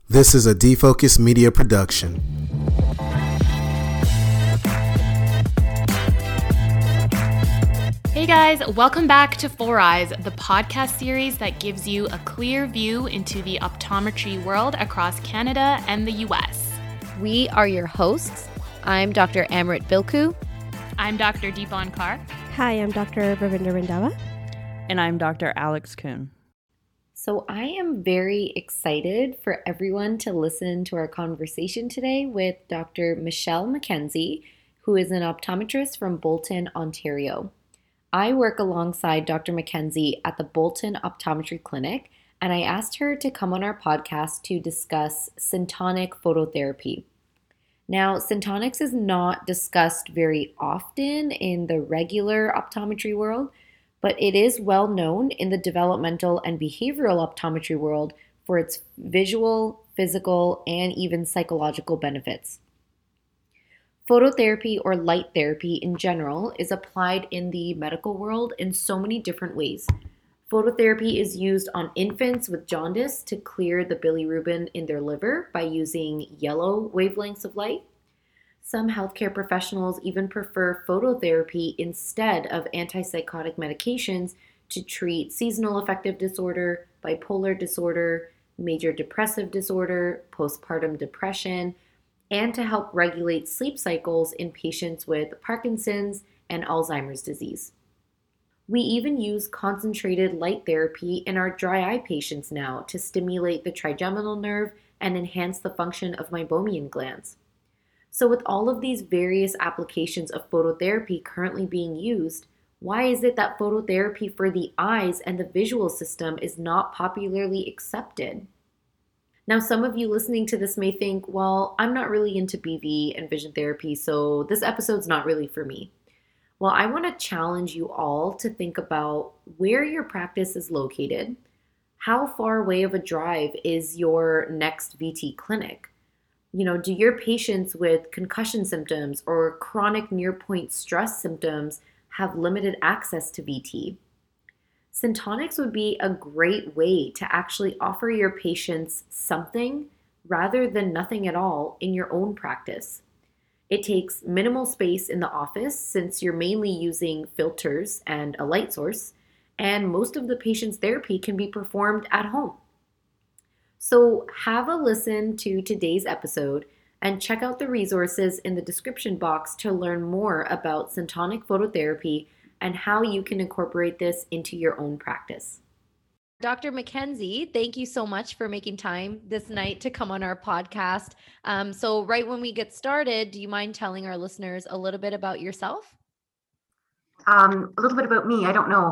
This is a Defocus Media production. Hey guys, welcome back to Four Eyes, the podcast series that gives you a clear view into the optometry world across Canada and the US. We are your hosts. I'm Dr. Amrit Bilku. I'm Dr. Deepan Kar. Hi, I'm Dr. Ravinder Randhawa. And I'm Dr. Alex Kuhn. So I am very excited for everyone to listen to our conversation today with Dr. Michelle McKenzie, who is an optometrist from Bolton, Ontario. I work alongside Dr. McKenzie at the Bolton Optometry Clinic, and I asked her to come on our podcast to discuss Syntonic phototherapy. Now, Syntonix is not discussed very often in the regular optometry world, but it is well known in the developmental and behavioral optometry world for its visual, physical, and even psychological benefits. Phototherapy or light therapy in general is applied in the medical world in so many different ways. Phototherapy is used on infants with jaundice to clear the bilirubin in their liver by using yellow wavelengths of light. Some healthcare professionals even prefer phototherapy instead of antipsychotic medications to treat seasonal affective disorder, bipolar disorder, major depressive disorder, postpartum depression, and to help regulate sleep cycles in patients with Parkinson's and Alzheimer's disease. We even use concentrated light therapy in our dry eye patients now to stimulate the trigeminal nerve and enhance the function of meibomian glands. So with all of these various applications of phototherapy currently being used, why is it that phototherapy for the eyes and the visual system is not popularly accepted? Now, some of you listening to this may think, well, I'm not really into BV and vision therapy, so this episode's not really for me. Well, I want to challenge you all to think about where your practice is located. How far away of a drive is your next VT clinic? Do your patients with concussion symptoms or chronic near-point stress symptoms have limited access to VT? Syntonix would be a great way to actually offer your patients something rather than nothing at all in your own practice. It takes minimal space in the office since you're mainly using filters and a light source, and most of the patient's therapy can be performed at home. So have a listen to today's episode and check out the resources in the description box to learn more about Syntonic phototherapy and how you can incorporate this into your own practice. Dr. McKenzie, thank you so much for making time this night to come on our podcast. So right when we get started, do you mind telling our listeners a little bit about yourself? A little bit about me. I don't know.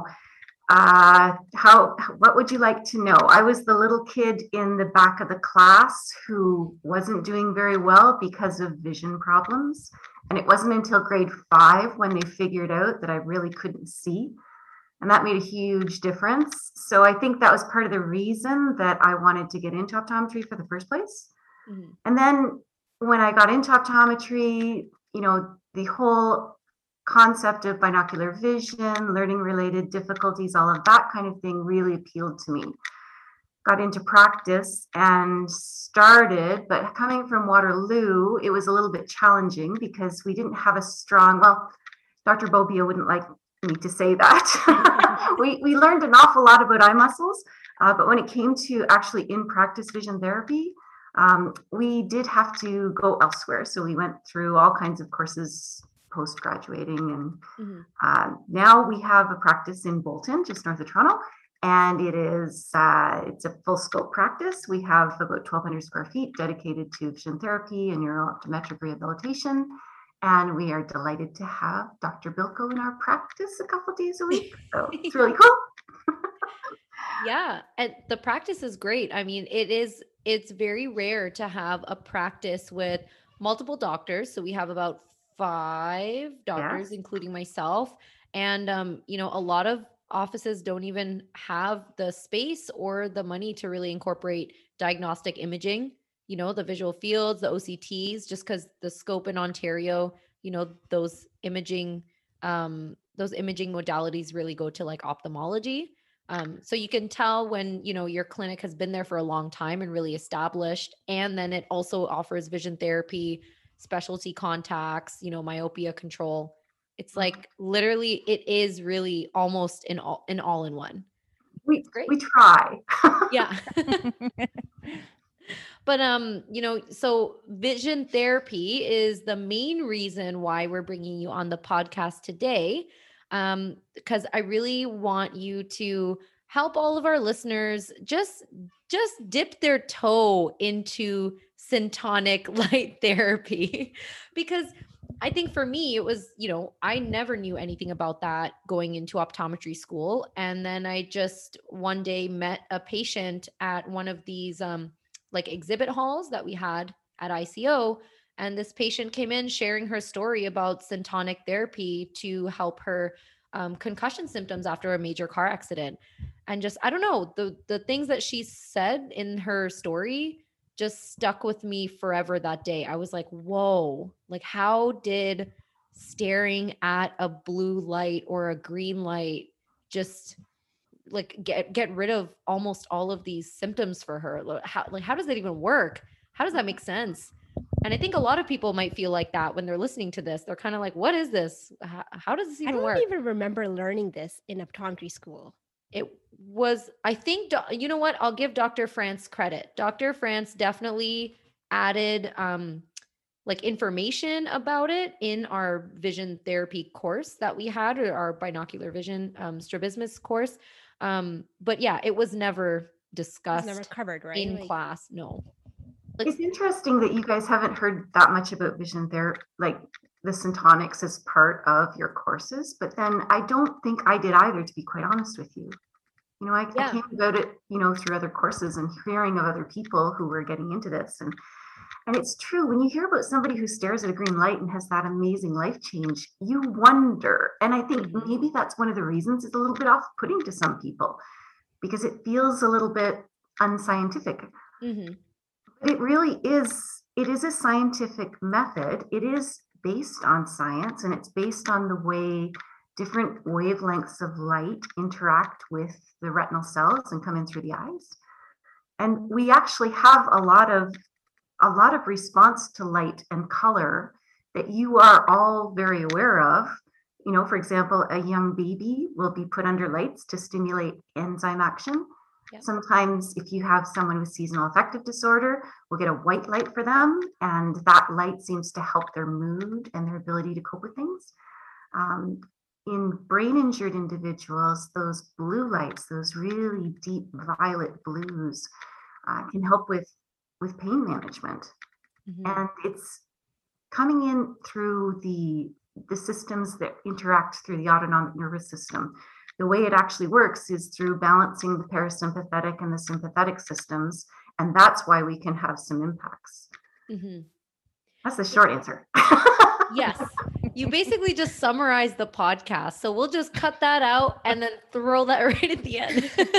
What would you like to know? I was the little kid in the back of the class who wasn't doing very well because of vision problems. And it wasn't until grade 5 when they figured out that I really couldn't see. And that made a huge difference. So I think that was part of the reason that I wanted to get into optometry for the first place. Mm-hmm. And then when I got into optometry, the whole concept of binocular vision, learning related difficulties, all of that kind of thing really appealed to me. Got into practice and started, but coming from Waterloo, it was a little bit challenging because we didn't have a strong, Dr. Bobia wouldn't like me to say that. we learned an awful lot about eye muscles, but when it came to actually in practice vision therapy, we did have to go elsewhere. So we went through all kinds of courses post-graduating, and now we have a practice in Bolton, just north of Toronto, and it's a full scope practice. We have about 1,200 square feet dedicated to vision therapy and neurooptometric rehabilitation, and we are delighted to have Dr. Bilko in our practice a couple of days a week, so it's really cool. Yeah, and the practice is great. I mean, it's very rare to have a practice with multiple doctors, so we have about 5 doctors, including myself. And, a lot of offices don't even have the space or the money to really incorporate diagnostic imaging, the visual fields, the OCTs, just because the scope in Ontario, those imaging modalities really go to like ophthalmology. So you can tell when, your clinic has been there for a long time and really established. And then it also offers vision therapy, specialty contacts, myopia control. It's like literally, it is really almost an all in one. It's great. We try. Yeah. But, so vision therapy is the main reason why we're bringing you on the podcast today. Because I really want you to help all of our listeners just dip their toe into syntonic light therapy. Because I think for me, it was, I never knew anything about that going into optometry school. And then I just one day met a patient at one of these, like exhibit halls that we had at ICO. And this patient came in sharing her story about syntonic therapy to help her concussion symptoms after a major car accident. And just, I don't know, the things that she said in her story just stuck with me forever that day. I was like, whoa, like how did staring at a blue light or a green light just like get rid of almost all of these symptoms for her? How does that even work? How does that make sense? And I think a lot of people might feel like that when they're listening to this. They're kind of like, what is this? How does this even work? I don't even remember learning this in optometry school. It was, I think, you know what? I'll give Dr. France credit. Dr. France definitely added like information about it in our vision therapy course that we had, or our binocular vision strabismus course. But yeah, it was never discussed. It was never covered, right? In class. No. It's interesting that you guys haven't heard that much about vision therapy, like the syntonics as part of your courses, but then I don't think I did either, to be quite honest with you. I came about it, through other courses and hearing of other people who were getting into this. And it's true, when you hear about somebody who stares at a green light and has that amazing life change, you wonder. And I think maybe that's one of the reasons it's a little bit off-putting to some people, because it feels a little bit unscientific. Mm-hmm. But it really is, it is a scientific method. It is based on science, and it's based on the way different wavelengths of light interact with the retinal cells and come in through the eyes. And we actually have a lot of response to light and color that you are all very aware of. For example, a young baby will be put under lights to stimulate enzyme action. Yep. Sometimes if you have someone with seasonal affective disorder, we'll get a white light for them, and that light seems to help their mood and their ability to cope with things. In brain injured individuals, those blue lights, those really deep violet blues, can help with pain management. Mm-hmm. And it's coming in through the systems that interact through the autonomic nervous system. The way it actually works is through balancing the parasympathetic and the sympathetic systems. And that's why we can have some impacts. Mm-hmm. That's the short answer. Yes. You basically just summarized the podcast. So we'll just cut that out and then throw that right at the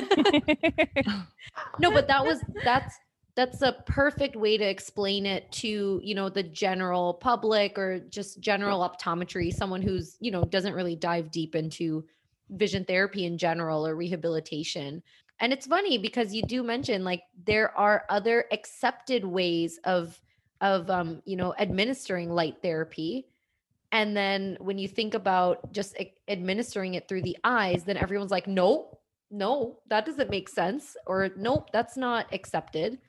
end. No, but that's a perfect way to explain it to, the general public or just general optometry, someone who's, doesn't really dive deep into vision therapy in general or rehabilitation. And it's funny because you do mention like there are other accepted ways of administering light therapy. And then when you think about just administering it through the eyes, then everyone's like, no, that doesn't make sense. Or nope, that's not accepted.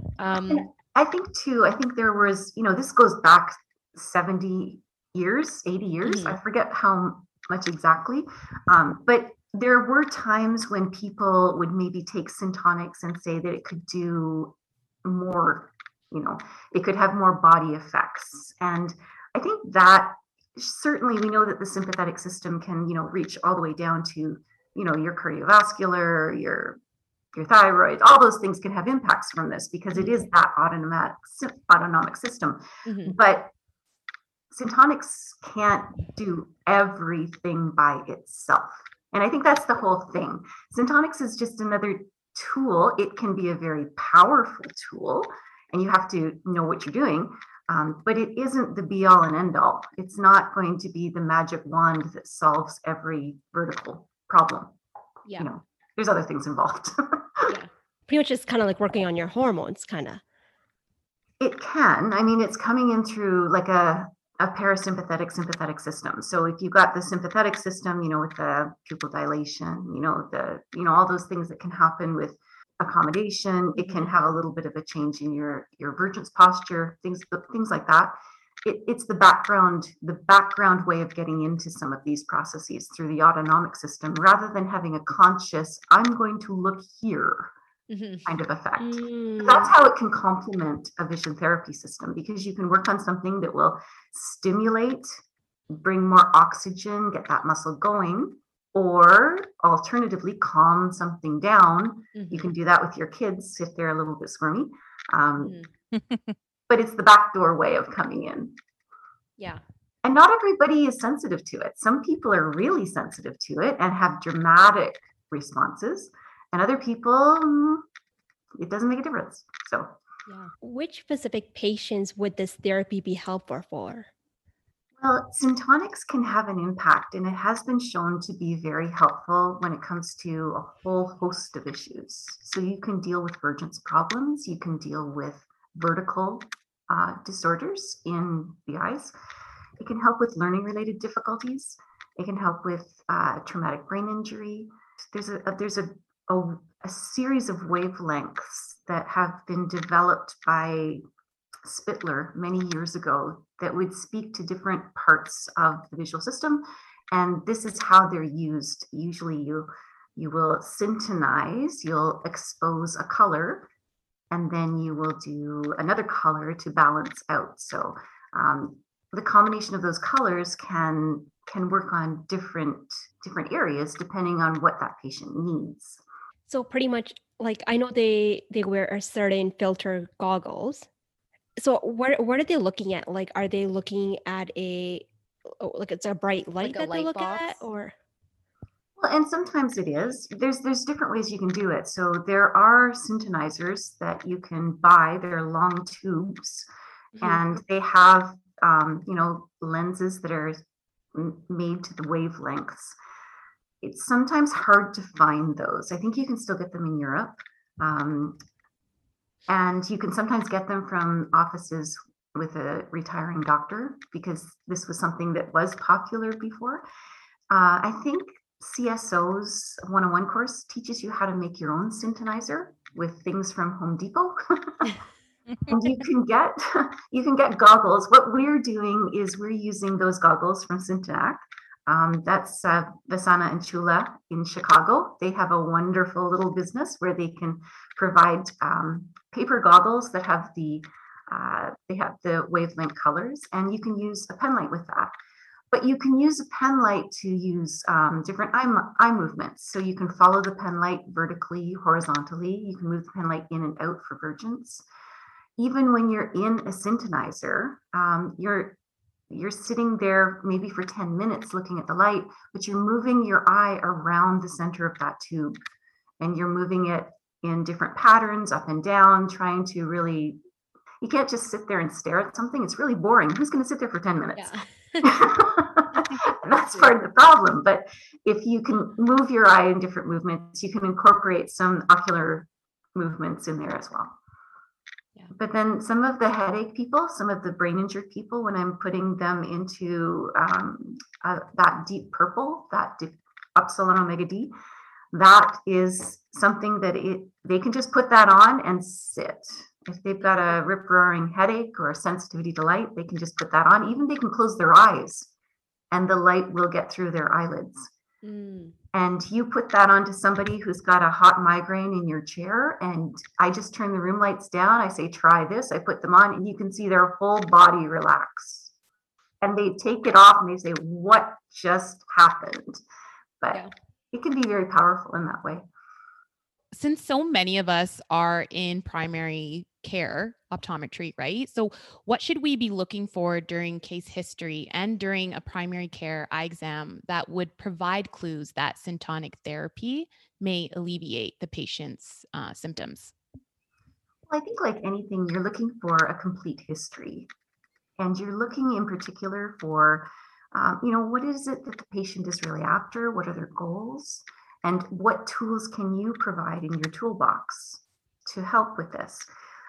I think there was, this goes back 70 years, 80 years. Mm-hmm. I forget how much exactly. But there were times when people would maybe take syntonics and say that it could do more, it could have more body effects. And I think that certainly we know that the sympathetic system can, reach all the way down to, your cardiovascular, your thyroid, all those things can have impacts from this because it is that autonomic system. Mm-hmm. But syntonics can't do everything by itself. And I think that's the whole thing. Syntonics is just another tool. It can be a very powerful tool, and you have to know what you're doing. But it isn't the be all and end all. It's not going to be the magic wand that solves every vertical problem. Yeah. there's other things involved. Yeah. Pretty much it's kind of like working on your hormones, kind of. It can. I mean, it's coming in through like a parasympathetic sympathetic system. So if you've got the sympathetic system, with the pupil dilation, all those things that can happen with accommodation, it can have a little bit of a change in your vergence posture, things like that. It's the background way of getting into some of these processes through the autonomic system, rather than having a conscious, I'm going to look here kind of effect. That's how it can complement a vision therapy system, because you can work on something that will stimulate, bring more oxygen, get that muscle going, or alternatively calm something down. You can do that with your kids if they're a little bit squirmy. But it's the backdoor way of coming in. Yeah. And not everybody is sensitive to it. Some people are really sensitive to it and have dramatic responses. And other people, it doesn't make a difference. So, Yeah. Which specific patients would this therapy be helpful for? Well, Syntonics can have an impact, and it has been shown to be very helpful when it comes to a whole host of issues. So you can deal with vergence problems, you can deal with vertical disorders in the eyes. It can help with learning related difficulties. It can help with traumatic brain injury. There's a series of wavelengths that have been developed by Spittler many years ago that would speak to different parts of the visual system. And this is how they're used. Usually you will syntonize, you'll expose a color, and then you will do another color to balance out. So the combination of those colors can work on different areas depending on what that patient needs. So pretty much, like, I know they wear a certain filter goggles. So what are they looking at? Like, are they looking at it's a bright light Like a that they light look box? at, or? Well, and sometimes it is. There's different ways you can do it. So there are syntonizers that you can buy. They're long tubes, and they have lenses that are made to the wavelengths. It's sometimes hard to find those. I think you can still get them in Europe. And you can sometimes get them from offices with a retiring doctor, because this was something that was popular before. I think CSO's 101 course teaches you how to make your own syntonizer with things from Home Depot. And you can get goggles. What we're doing is we're using those goggles from Syntonac. That's Vasana and Chula in Chicago. They have a wonderful little business where they can provide paper goggles that have the wavelength colors, and you can use a pen light with that. But you can use a pen light to use different eye movements. So you can follow the pen light vertically, horizontally. You can move the pen light in and out for vergence. Even when you're in a syntonizer, you're sitting there maybe for 10 minutes looking at the light, but you're moving your eye around the center of that tube, and you're moving it in different patterns, up and down, trying to really, you can't just sit there and stare at something. It's really boring. Who's going to sit there for 10 minutes? Yeah. And that's part of the problem. But if you can move your eye in different movements, you can incorporate some ocular movements in there as well. But then some of the headache people, some of the brain injured people, when I'm putting them into that deep purple, that deep upsilon omega D, that is something that they can just put that on and sit. If they've got a rip-roaring headache or a sensitivity to light, they can just put that on. Even they can close their eyes and the light will get through their eyelids. And you put that onto somebody who's got a hot migraine in your chair, and I just turn the room lights down. I say, try this. I put them on, and you can see their whole body relax. And they take it off and they say, what just happened? But it can be very powerful in that way. Since so many of us are in primary care optometry, right? So what should we be looking for during case history and during a primary care eye exam that would provide clues that syntonic therapy may alleviate the patient's symptoms? Well, I think like anything, you're looking for a complete history. And you're looking in particular for, what is it that the patient is really after? What are their goals? And what tools can you provide in your toolbox to help with this?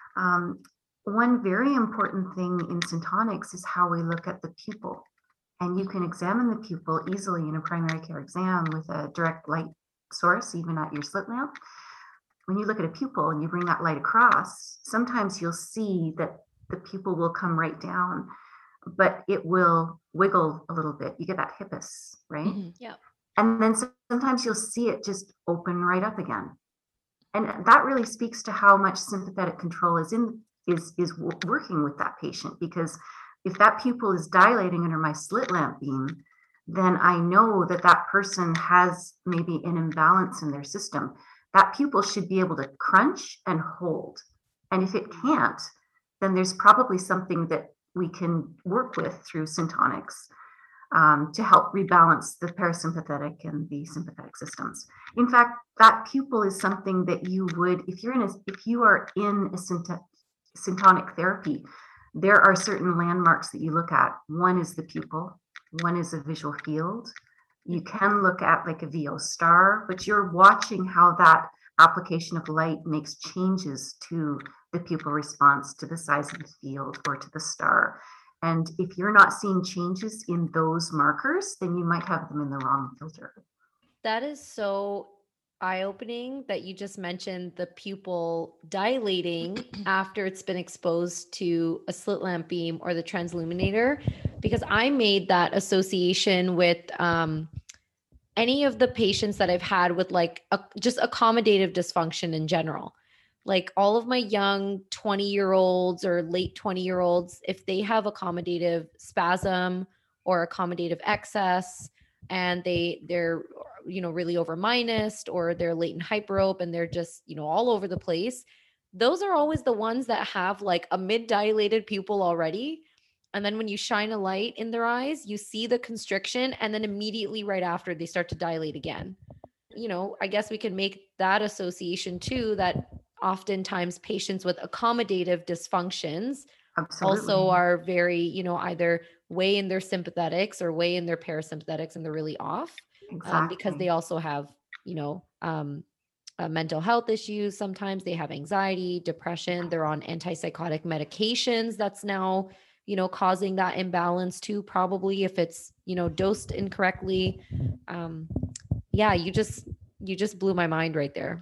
One very important thing in Syntonics is how we look at the pupil. And you can examine the pupil easily in a primary care exam with a direct light source, even at your slit lamp. When you look at a pupil and you bring that light across, sometimes you'll see that the pupil will come right down, but it will wiggle a little bit. You get that hippus, right? Yeah. And then sometimes you'll see it just open right up again. And that really speaks to how much sympathetic control is working with that patient, because if that pupil is dilating under my slit lamp beam, then I know that that person has maybe an imbalance in their system. That pupil should be able to crunch and hold. And if it can't, then there's probably something that we can work with through Syntonics to help rebalance the parasympathetic and the sympathetic systems. In fact, that pupil is something that you would, if you are in a syntonic therapy, there are certain landmarks that you look at. One is the pupil, one is a visual field. You can look at like a VO star, but you're watching how that application of light makes changes to the pupil response, to the size of the field, or to the star. And if you're not seeing changes in those markers, then you might have them in the wrong filter. That is so eye-opening that you just mentioned the pupil dilating after it's been exposed to a slit lamp beam or the transilluminator, because I made that association with any of the patients that I've had with like just accommodative dysfunction in general. Like all of my young 20-year-olds or late 20-year-olds, if they have accommodative spasm or accommodative excess, and they're really over-minused, or they're latent hyperope and they're just all over the place, those are always the ones that have like a mid-dilated pupil already. And then when you shine a light in their eyes, you see the constriction, and then immediately right after they start to dilate again. I guess we can make that association too, that oftentimes patients with accommodative dysfunctions Absolutely. also are very, either way in their sympathetics or way in their parasympathetics, and they're really off. Exactly. Because they also have, mental health issues. Sometimes they have anxiety, depression. They're on antipsychotic medications. That's now, causing that imbalance too, probably if it's, dosed incorrectly. Yeah, you just blew my mind right there.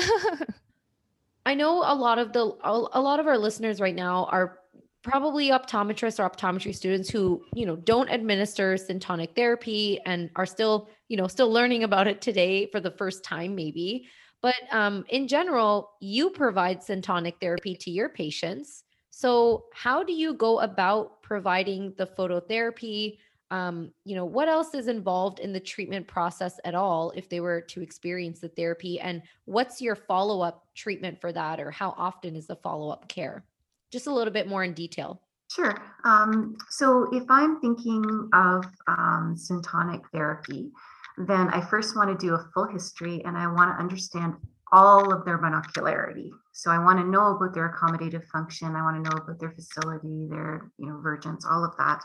I know a lot of our listeners right now are probably optometrists or optometry students who, don't administer syntonic therapy and are still learning about it today for the first time, maybe. But in general, you provide syntonic therapy to your patients. So how do you go about providing the phototherapy? What else is involved in the treatment process at all if they were to experience the therapy? And what's your follow-up treatment for that? Or how often is the follow-up care? Just a little bit more in detail. Sure. So if I'm thinking of syntonic therapy, then I first want to do a full history, and I want to understand all of their binocularity. So I want to know about their accommodative function. I want to know about their facility, their vergence, all of that.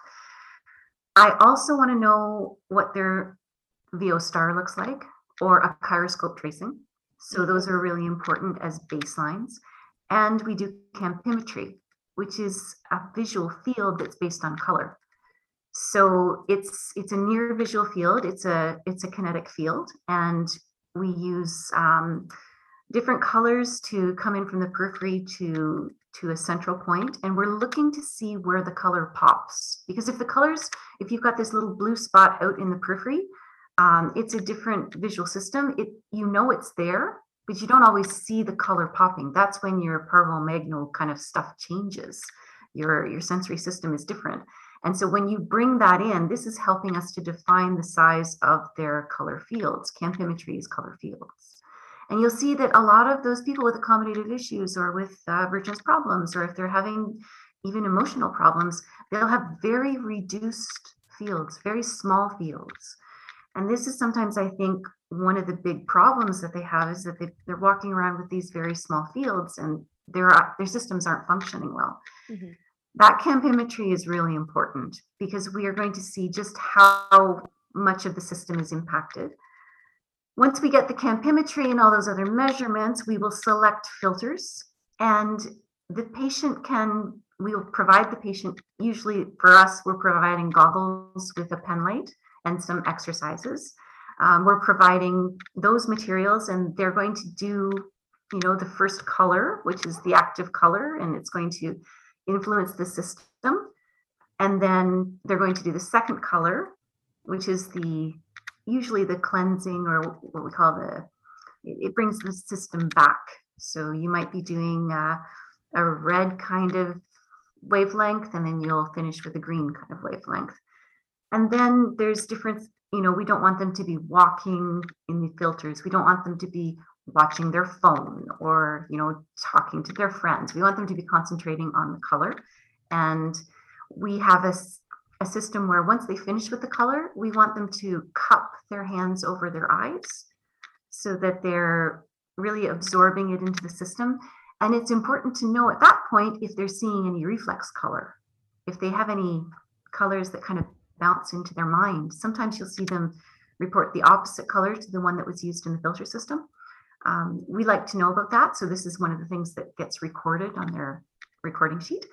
I also want to know what their VO star looks like, or a chiroscope tracing. So those are really important as baselines. And we do campimetry, which is a visual field that's based on color. So it's a near visual field. It's a kinetic field, and we use different colors to come in from the periphery to a central point, and we're looking to see where the color pops. Because if you've got this little blue spot out in the periphery, it's a different visual system. It's there, but you don't always see the color popping. That's when your parvo-magnal kind of stuff changes. Your sensory system is different. And so when you bring that in, this is helping us to define the size of their color fields. Campimetry is color fields. And you'll see that a lot of those people with accommodative issues, or with vergence problems, or if they're having even emotional problems, they'll have very reduced fields, very small fields. And this is sometimes, I think, one of the big problems that they have, is that they're walking around with these very small fields, and their systems aren't functioning well. Mm-hmm. That campimetry is really important, because we are going to see just how much of the system is impacted. Once we get the campimetry and all those other measurements, we will select filters, and the patient we will provide the patient, usually for us, we're providing goggles with a pen light and some exercises. We're providing those materials, and they're going to do, the first color, which is the active color, and it's going to influence the system. And then they're going to do the second color, which is usually the cleansing, or what we call it brings the system back. So you might be doing a red kind of wavelength, and then you'll finish with a green kind of wavelength. And then there's different, we don't want them to be walking in the filters. We don't want them to be watching their phone or, talking to their friends. We want them to be concentrating on the color. And we have a system where once they finish with the color, we want them to cup their hands over their eyes so that they're really absorbing it into the system. And it's important to know at that point if they're seeing any reflex color, if they have any colors that kind of bounce into their mind. Sometimes you'll see them report the opposite color to the one that was used in the filter system. We like to know about that. So this is one of the things that gets recorded on their recording sheet.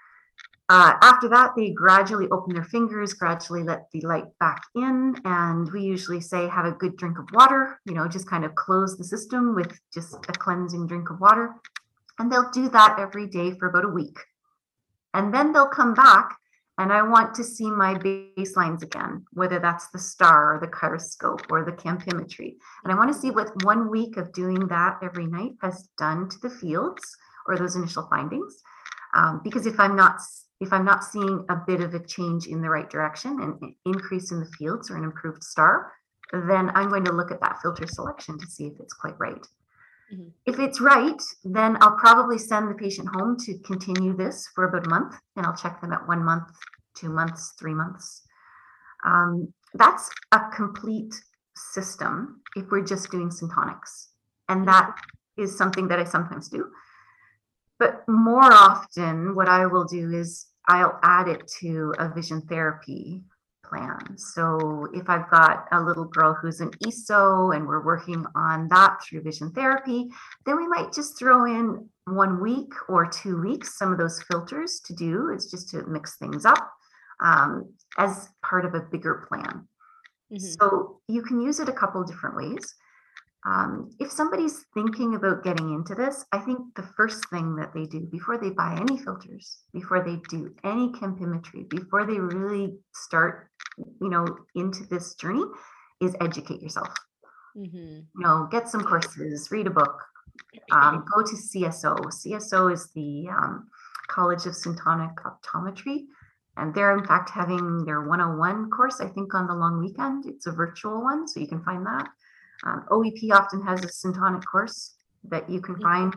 After that, they gradually open their fingers, gradually let the light back in. And we usually say, have a good drink of water, just kind of close the system with just a cleansing drink of water. And they'll do that every day for about a week. And then they'll come back, and I want to see my baselines again, whether that's the STAR or the Chiaroscope or the campimetry. And I want to see what 1 week of doing that every night has done to the fields or those initial findings. Because if I'm not seeing a bit of a change in the right direction, an increase in the fields or an improved STAR, then I'm going to look at that filter selection to see if it's quite right. Mm-hmm. If it's right, then I'll probably send the patient home to continue this for about a month, and I'll check them at 1 month, 2 months, 3 months. That's a complete system if we're just doing syntonics. And that is something that I sometimes do. But more often, what I will do is I'll add it to a vision therapy plan. So if I've got a little girl who's an ESO and we're working on that through vision therapy, then we might just throw in 1 week or 2 weeks, some of those filters to do. It's just to mix things up as part of a bigger plan. Mm-hmm. So you can use it a couple of different ways. If somebody's thinking about getting into this, I think the first thing that they do before they buy any filters, before they do any campimetry, before they really start, into this journey, is educate yourself. Mm-hmm. Get some courses, read a book, go to CSO. CSO is the College of Syntonic Optometry. And they're in fact having their 101 course, I think, on the long weekend. It's a virtual one, so you can find that. OEP often has a syntonic course that you can find.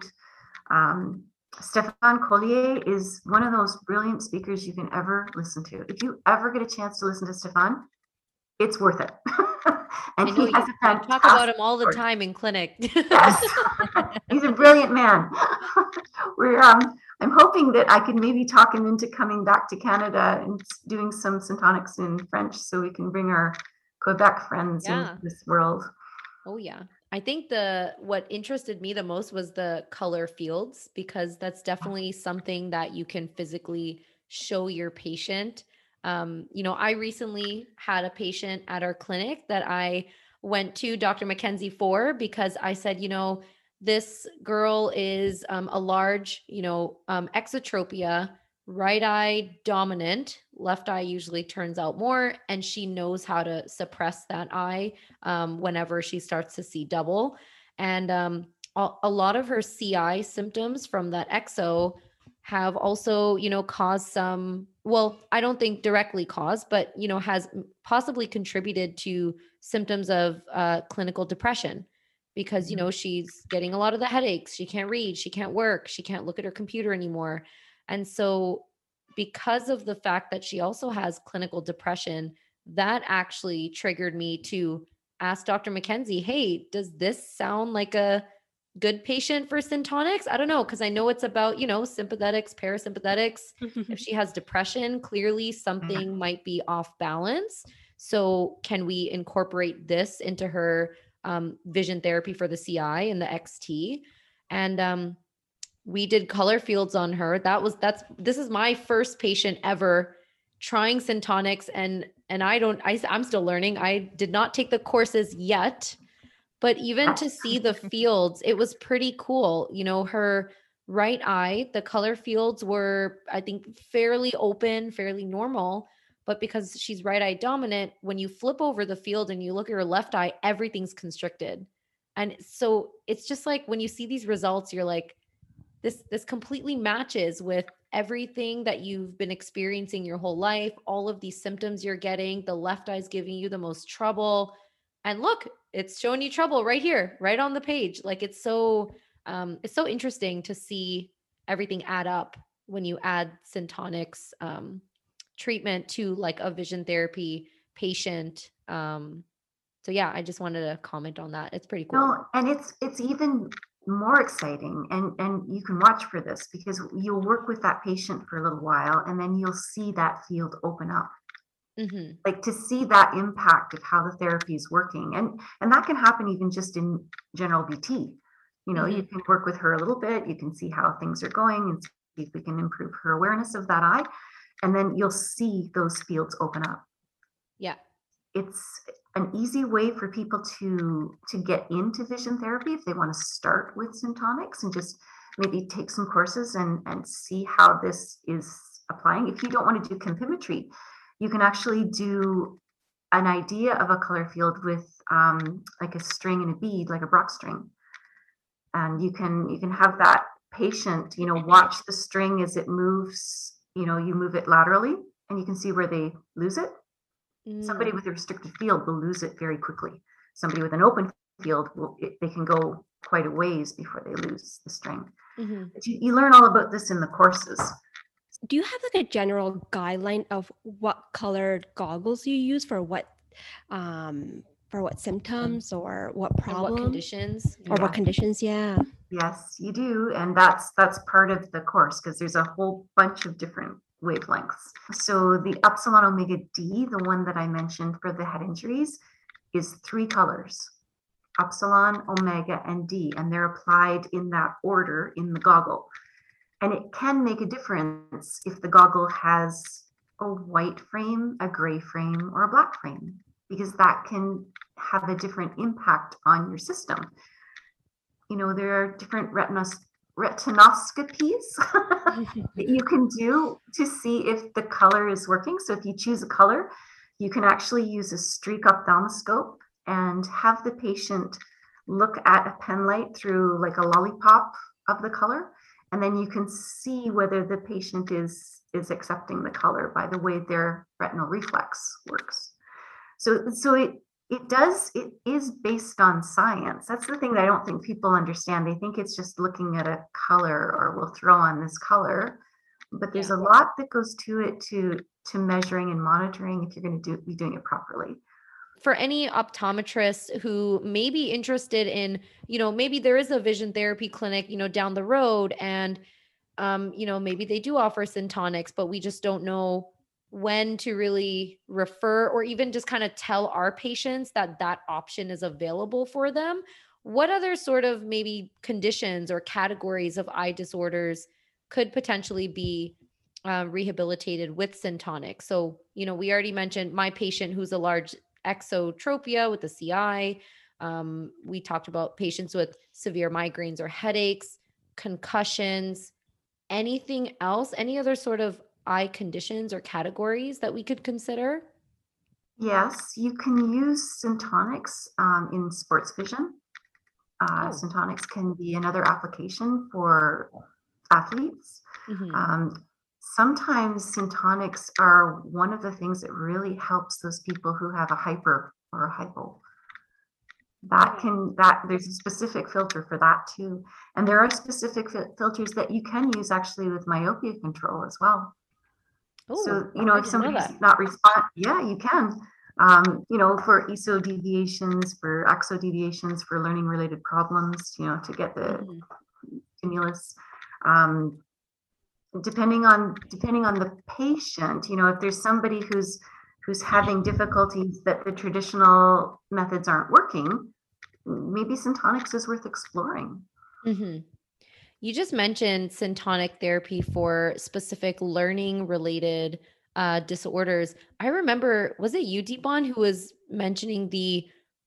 Stéphane Collier is one of those brilliant speakers you can ever listen to. If you ever get a chance to listen to Stéphane, it's worth it. And he has a talk about him all the time in clinic. Yes, he's a brilliant man. I'm hoping that I can maybe talk him into coming back to Canada and doing some syntonics in French, so we can bring our Quebec friends into this world. Oh yeah. I think what interested me the most was the color fields, because that's definitely something that you can physically show your patient. I recently had a patient at our clinic that I went to Dr. Mackenzie for, because I said, this girl is a large, exotropia, right eye dominant, left eye usually turns out more, and she knows how to suppress that eye whenever she starts to see double. And a lot of her CI symptoms from that exo have also, caused some, well, I don't think directly caused, but, has possibly contributed to symptoms of clinical depression, because, she's getting a lot of the headaches. She can't read, she can't work, she can't look at her computer anymore. And so because of the fact that she also has clinical depression, that actually triggered me to ask Dr. Mackenzie, hey, does this sound like a good patient for syntonics? I don't know, because I know it's about, sympathetics, parasympathetics. If she has depression, clearly something might be off balance. So can we incorporate this into her vision therapy for the CI and the XT. And we did color fields on her. This is my first patient ever trying Syntonix, and I'm still learning. I did not take the courses yet, but even to see the fields, it was pretty cool. Her right eye, the color fields were, I think, fairly open, fairly normal. But because she's right eye dominant, when you flip over the field and you look at her left eye, everything's constricted. And so it's just like when you see these results, you're like, this completely matches with everything that you've been experiencing your whole life, all of these symptoms you're getting. The left eye is giving you the most trouble. And look, it's showing you trouble right here, right on the page. Like it's so interesting to see everything add up when you add Syntonix treatment to like a vision therapy patient. So yeah, I just wanted to comment on that. It's pretty cool. No, and it's even more exciting, and you can watch for this because you'll work with that patient for a little while and then you'll see that field open up. Mm-hmm. Like to see that impact of how the therapy is working. And that can happen even just in general BT. Mm-hmm. You can work with her a little bit, you can see how things are going and see if we can improve her awareness of that eye. And then you'll see those fields open up. Yeah. It's an easy way for people to get into vision therapy if they want to start with Syntonix and just maybe take some courses and see how this is applying. If you don't want to do compimetry, you can actually do an idea of a color field with like a string and a bead, like a Brock string. And you can have that patient, watch the string as it moves. You move it laterally and you can see where they lose it. Somebody with a restricted field will lose it very quickly. Somebody with an open field, they can go quite a ways before they lose the string. Mm-hmm. But you learn all about this in the courses. Do you have like a general guideline of what colored goggles you use for what symptoms or what problem? And what conditions? What conditions, yeah. Yes, you do. And that's part of the course because there's a whole bunch of different wavelengths. So the Epsilon Omega D, the one that I mentioned for the head injuries, is 3 colors, Epsilon, Omega, and D, and they're applied in that order in the goggle. And it can make a difference if the goggle has a white frame, a gray frame, or a black frame, because that can have a different impact on your system. There are different retinoscopies that you can do to see if the color is working. So if you choose a color, you can actually use a streak ophthalmoscope and have the patient look at a pen light through like a lollipop of the color. And then you can see whether the patient is accepting the color by the way their retinal reflex works. So it is based on science. That's the thing that I don't think people understand. They think it's just looking at a color or we'll throw on this color, but there's a lot that goes to it to measuring and monitoring if you're going to be doing it properly. For any optometrist who may be interested in, maybe there is a vision therapy clinic, down the road and, maybe they do offer Syntonix, but we just don't know when to really refer or even just kind of tell our patients that option is available for them. What other sort of maybe conditions or categories of eye disorders could potentially be rehabilitated with Syntonix? So, we already mentioned my patient who's a large exotropia with the CI. We talked about patients with severe migraines or headaches, concussions, anything else, any other sort of eye conditions or categories that we could consider? Yes, you can use Syntonix in sports vision. Syntonix can be another application for athletes. Mm-hmm. Sometimes Syntonix are one of the things that really helps those people who have a hyper or a hypo. There's a specific filter for that too. And there are specific filters that you can use actually with myopia control as well. Ooh, so, I if didn't know somebody's that. not respond, yeah, you can. For ESO deviations, for axo deviations, for learning related problems, to get the stimulus. Depending on the patient, if there's somebody who's having difficulties that the traditional methods aren't working, maybe Syntonix is worth exploring. Mhm. You just mentioned syntonic therapy for specific learning related disorders. I remember, was it you, Deepan, who was mentioning the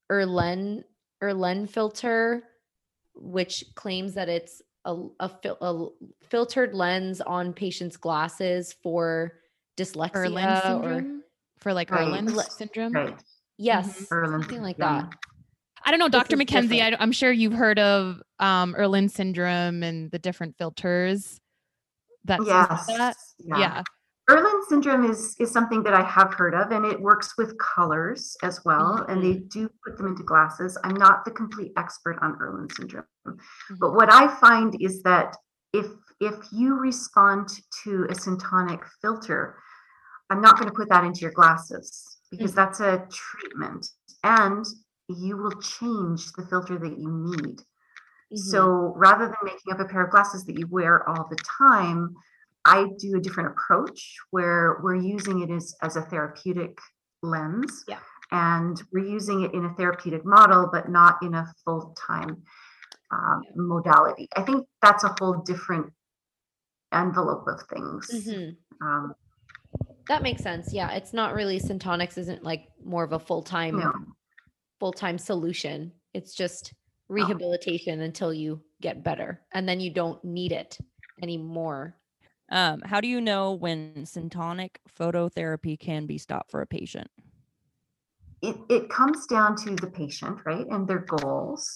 Erlen filter, which claims that it's a filtered lens on patients' glasses for Erlin dyslexia or syndrome for like Right. Erlin Le- syndrome. Right. yes, Erlen something like syndrome. that. I don't know, This Dr. is McKenzie. different. I'm sure you've heard of Erlin syndrome and the different filters that's used for that. Yes. Yeah. Erlen syndrome is something that I have heard of, and it works with colors as well, and they do put them into glasses. I'm not the complete expert on Erlen syndrome, but what I find is that if you respond to a syntonic filter, I'm not going to put that into your glasses because that's a treatment, and you will change the filter that you need. So rather than making up a pair of glasses that you wear all the time, I do a different approach where we're using it as a therapeutic lens. Yeah. And we're using it in a therapeutic model, but not in a full-time modality. I think that's a whole different envelope of things. That makes sense. Yeah, it's not really Syntonix isn't like more of a No. full-time solution. It's just rehabilitation until you get better, and then you don't need it anymore. How do you know when syntonic phototherapy can be stopped for a patient? It comes down to the patient, right, and their goals.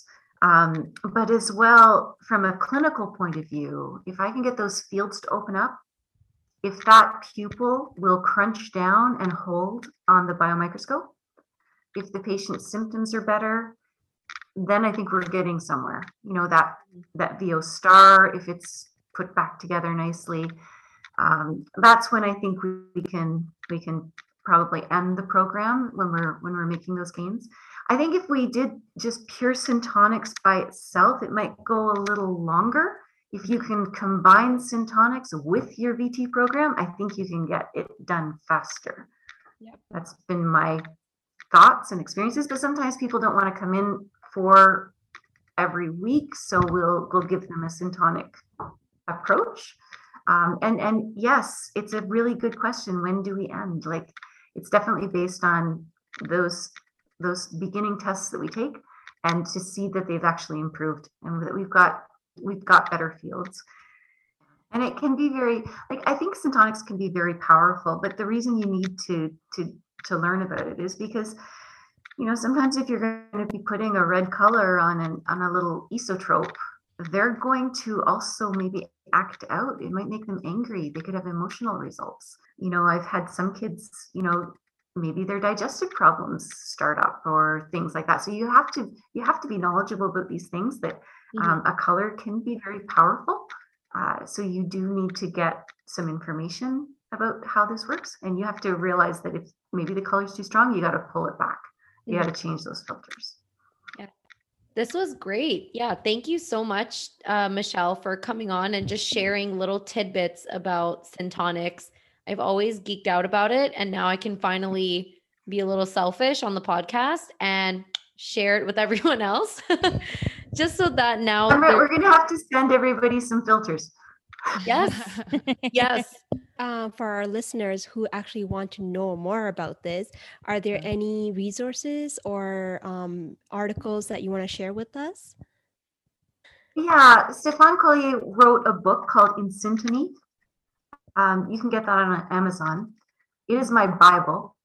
But as well, from a clinical point of view, if I can get those fields to open up, if that pupil will crunch down and hold on the biomicroscope, if the patient's symptoms are better, then I think we're getting somewhere. You know, that VO star, if it's put back together nicely, that's when I think we can probably end the program when we're making those gains. I think if we did just pure Syntonix by itself, it might go a little longer. If you can combine Syntonix with your VT program, I think you can get it done faster. Yep. That's been my thoughts and experiences, but sometimes people don't want to come in for every week, so we'll give them a Syntonic approach. And yes, it's a really good question. When do we end? Like, it's definitely based on those beginning tests that we take, and to see that they've actually improved and that we've got better fields. And it can be very, like, I think Syntonix can be very powerful, but the reason you need to learn about it is because, you know, sometimes if you're going to be putting a red color on a little esotrope, they're going to also maybe act out. It might make them angry. They could have emotional results. You know, I've had some kids, you know, maybe their digestive problems start up or things like that. So you have to be knowledgeable about these things, that a color can be very powerful. So you do need to get some information about how this works. And you have to realize that if maybe the color's too strong, you got to pull it back. You got to change those filters. Yeah. This was great. Yeah. Thank you so much, Michelle, for coming on and just sharing little tidbits about Syntonix. I've always geeked out about it, and now I can finally be a little selfish on the podcast and share it with everyone else. Just so that now we're going to have to send everybody some filters. Yes. Yes. For our listeners who actually want to know more about this, are there any resources or articles that you want to share with us? Yeah, Stéphane Collier wrote a book called In Syntony. You can get that on Amazon. It is my Bible.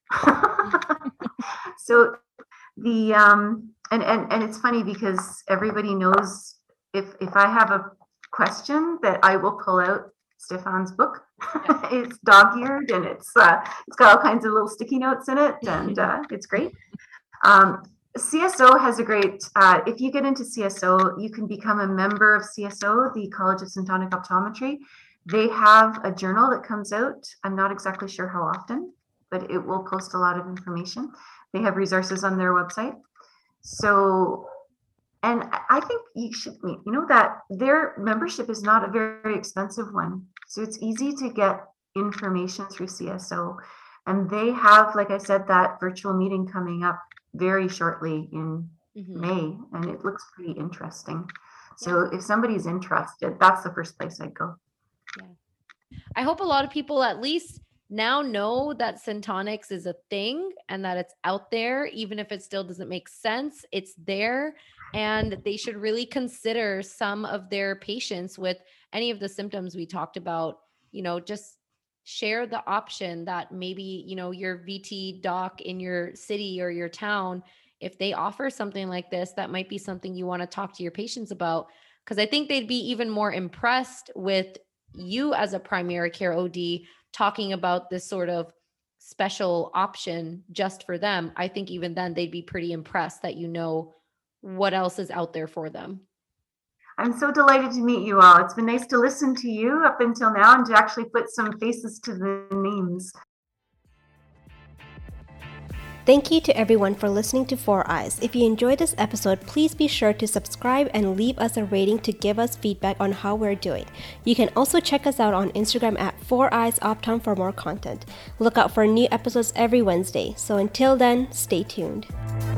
So the and it's funny because everybody knows if I have a question that I will pull out Stéphane's book. It's dog-eared and it's got all kinds of little sticky notes in it, and it's great. CSO has a great, if you get into CSO, you can become a member of CSO, the College of Syntonic Optometry. They have a journal that comes out. I'm not exactly sure how often, but it will post a lot of information. They have resources on their website. So, and I think you should, you know, that their membership is not a very expensive one. So it's easy to get information through CSO. And they have, like I said, that virtual meeting coming up very shortly in Mhm. May, and it looks pretty interesting. So if somebody's interested, that's the first place I'd go. I hope a lot of people at least now know that Syntonix is a thing and that it's out there, even if it still doesn't make sense. It's there, and they should really consider some of their patients with any of the symptoms we talked about. Just share the option that maybe, your VT doc in your city or your town, if they offer something like this, that might be something you want to talk to your patients about. Because I think they'd be even more impressed with you as a primary care OD talking about this sort of special option just for them. I think even then they'd be pretty impressed that what else is out there for them. I'm so delighted to meet you all. It's been nice to listen to you up until now and to actually put some faces to the names. Thank you to everyone for listening to Four Eyes. If you enjoyed this episode, please be sure to subscribe and leave us a rating to give us feedback on how we're doing. You can also check us out on Instagram at 4EyesOptom for more content. Look out for new episodes every Wednesday. So until then, stay tuned.